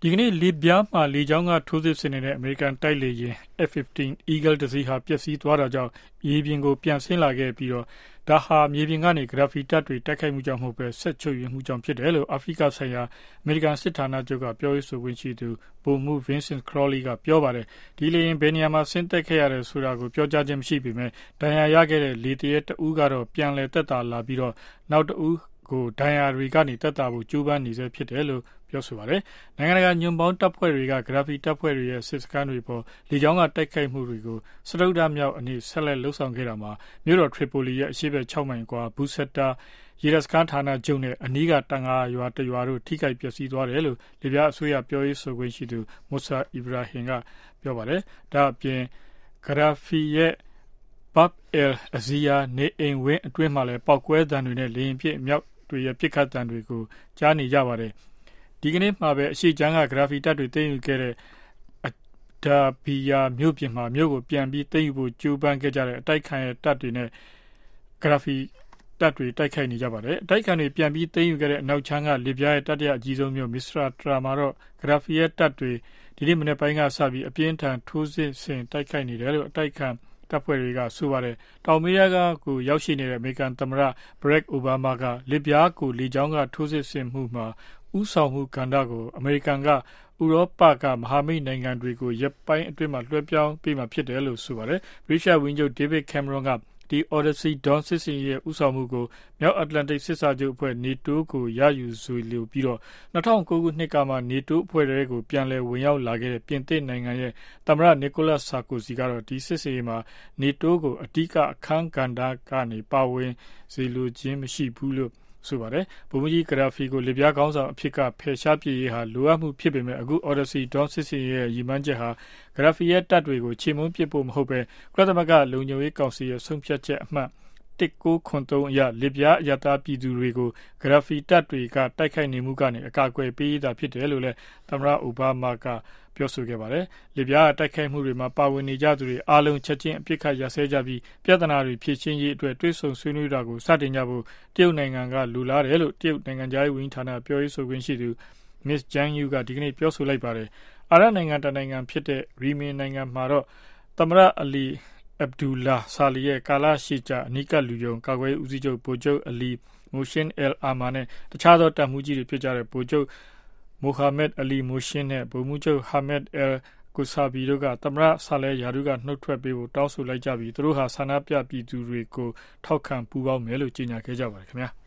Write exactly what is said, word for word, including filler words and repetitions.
ဒီကနေ့လီဗျားမှာလေကြောင်းကထိုးစစ်ဆင်နေတဲ့အမေရိကန်တိုက်လေယာဉ် F 15 Eagle တစ်စီးဟာပျက်စီးသွားတာကြောင့်မြေပြင်ကိုပြန်ဆင်းလာခဲ့ပြီးတော့ဒါဟာမြေပြင်ကနေဂရာဖီတပ်တွေတိုက်ခိုက်မှုကြောင့်မဟုတ်ပဲဆက်ချုပ်ရမှုကြောင့်ဖြစ်တယ်လို့အာဖရိကဆိုင်ရာအမေရိကန်စစ်ဌာနချုပ်ကပြောရေးဆိုခွင့်ရှိသူဗိုလ်မှူး Vincent Crowley ကပြောပါတယ်ဒီလေယာဉ်ဘယ်နေရာမှာဆင်းသက်ခဲ့ရတယ်ဆိုတာကိုပြောကြားခြင်းမရှိပေမဲ့ဒဏ်ရာရခဲ့တဲ့လေတရဲတဦးကတော့ပြန်လည်သက်သာလာပြီးတော့နောက်တဦးကိုဒဏ်ရာတွေကနေတက်တာဖို့ကြိုးပမ်းနေစေဖြစ်တယ်လို့ပြောဆိုပါတယ်။နိုင်ငံတကာညွန့်ပေါင်းတပ်ဖွဲ့တွေကဂရာဖီတပ်ဖွဲ့တွေရဲ့စစ်စခန်းတွေပေါ်လေကြောင်းကတိုက်ခိုက်မှုတွေကိုစတုဒ္ဓမြောက်အနေဆက်လက်လှုပ်ဆောင်ခဲ့တာမှာမြို့တော်ထရီပိုလီရဲ့အရှေ့ဘက်၆မိုင်ကွာဘူဆက်တာရေတပ်စခန်းဌာနချုပ်နဲ့အနီးကတန်ငါရွာတရွာတို့ထိခိုက်ပျက်စီးသွားတယ်လို့လီဗျားအစိုးရပြောရေးဆိုခွင့်ရှိသူမူဆာအီဘရာဟင်ကပြောပါတယ်။ဒါအပြင်ဂရာဖီရဲ့ဘပ်အယ်အဇီယာနေအိမ်ဝင်းအတွင်းမှာလည်းပောက်ကွဲသံတွေနဲ့လေရင်ပြစ်မြောက်တွေရဲ့ပြစ်ခတ်တံတွေကိုကြားနေကြပါတယ်ဒီကနေ့မှာပဲအရှိချမ်းကဂရာဖီတပ်တွေသိမ်းယူခဲ့တဲ့ဒါဘီယာမြို့ပြင်မှာမြို့ကိုပြန်ပြီးသိမ်းယူဖို့ကြိုးပမ်းခဲ့ကြတဲ့အတိုက်ခံရဲ့တပ်တွေနဲ့ဂရာဖီတပ်တွေတိုက်ခိုက်နေကြပါတယ်အတိုက်ခံတွေပြန်ပြီးသိမ်းယူခဲ့တဲ့အနောက်ချမ်းကလီဗျားရဲ့တပ်တရအကြီးဆုံးမြို့မစ္စရာတရာမှာတော့ဂရာဖီရဲ့တပ်တွေဒီနေ့မနေ့ပိုင်းကစပြီးအပြင်းထန်ထိုးစစ်ဆင်တိုက်ခိုက်နေတယ်လို့အတိုက်ခံတပ်ဖွဲ့တွေကဆိုပါတယ်တောင်မေးယားကကိုရောက်ရှိနေတဲ့အမေရိကန်သမ္မတဘရက်အိုဘားမားကလစ်ဗျားကိုလေကြောင်းကထိုးစစ်ဆင်မှုမှာဥဆောင်မှုကဏ္ဍကိုအမေရိကန်ကဥရောပကမဟာမိတ်နိုင်ငံတွေကိုရပ်ပိုင်းအတွင်းမှာလွှဲပြောင်းပေးမှာဖြစ်တယ်လို့ဆိုပါတယ်ဗြိတိရှဝန်ကြီးချုပ်ဒေးဗစ်ကင်မရွန်ကဒီ Odyssey Dawn စစ်စင်ရဲ့ဥဆောင်မှုကိုမြောက်အတ္တလန္တိတ်စစ်စာချုပ်အဖွဲ့ NATO ကိုရယူဆွေးလို့ပြီးတော့၂၀၀၉ခုနှစ်ကမှ NATO အဖွဲ့တွေကိုပြန်လည်ဝင်ရောက်လာခဲ့တဲ့ပြင်သစ်နိုင်ငံရဲ့သမ္မတနီကိုလတ်ဆာကိုစီကတော့ဒီစစ်စင်မှာ NATO ကိုအဓိကအခန်းကဏ္ဍကနေပါဝင်စေလိုခြင်းမရှိဘူးလို့ဆိုပါတယ်ဗိုလ်မှူးကြီးဂရာဖီကိုလီဗျားခေါင်းဆောင်အဖြစ်ကဖယ်ရှားပြည့်ရေးဟာလိုအပ်မှုဖြစ်ပေမဲ့အခု Odyssey Dawn စစ်စင်ရဲ့ရည်မှန်းချက်ဟာဂရာဖီရဲ့တပ်တွေကိုချေမှုန်းပစ်ဖို့မဟုတ်ပဲကုလသမဂ္ဂလုံခြုံရေးကောင်စီရဲ့ဆုံးဖြတ်ချက်အမှတ်၁၉၇၃အရလစ်ဗျားအရပ်သားပြည်သူတွေကိုဂရာဖီတပ်တွေကတိုက်ခိုက်နေမှုကနေအကာအကွယ်ပေးတာဖြစ်တယ်လို့လည်းသမ္မတအိုဘားမားကပြောဆိုခဲ့ပါတယ်လစ်ဗျားတိုက်ခိုက်မှုတွေမှာပါဝင်နေကြသူတွေအားလုံးချက်ချင်းအပြစ်ခတ်ရစဲကြပြီးပြဿနာတွေဖြေရှင်းရေးအတွက်တွဲဆုံဆွေးနွေးတာကိုစတင်ကြဖို့တရုတ်နိုင်ငံကလူလားတယ်လို့တရုတ်နိုင်ငံသားရေးဝန်ကြီးဌာနပြောရေးဆိုခွင့်ရှိသူ Miss Jiang Yu ကဒီကနေ့ပြောဆိုလိုက်ပါတယ်အာရပ်နိုင်ငံတနိုင်ငံဖြစ်တဲ့ရီမင်နိုင်ငံမှာတော့သမ္မတအလီအဗ်ဒူလာဆာလီရဲ့ကာလရှိကြအနိကလူယုံကာကွယ်ဦးစီးချုပ်ဗိုလ်ချုပ်အလီမိုရှင်အယ်အာမာနဲ့တခြားသောတပ်မှူးကြီးတွေဖြစ်ကြတဲ့ဗိုလ်ချုပ်မိုဟာမက်အလီမိုရှင်နဲ့ဗိုလ်မှူးချုပ်ဟာမက်အယ်ကိုဆာဘီတို့ကသမ္မတဆာလဲယာဒူးကနှုတ်ထွက်ပေးဖို့တောင်းဆိုလိုက်ကြပြီးသူတို့ဟာဆန္ဒပြပြည်သူတွေကိုထောက်ခံပူးပေါင်းမယ်လို့ကြေညာခဲ့ကြပါတယ်ခင်ဗျာ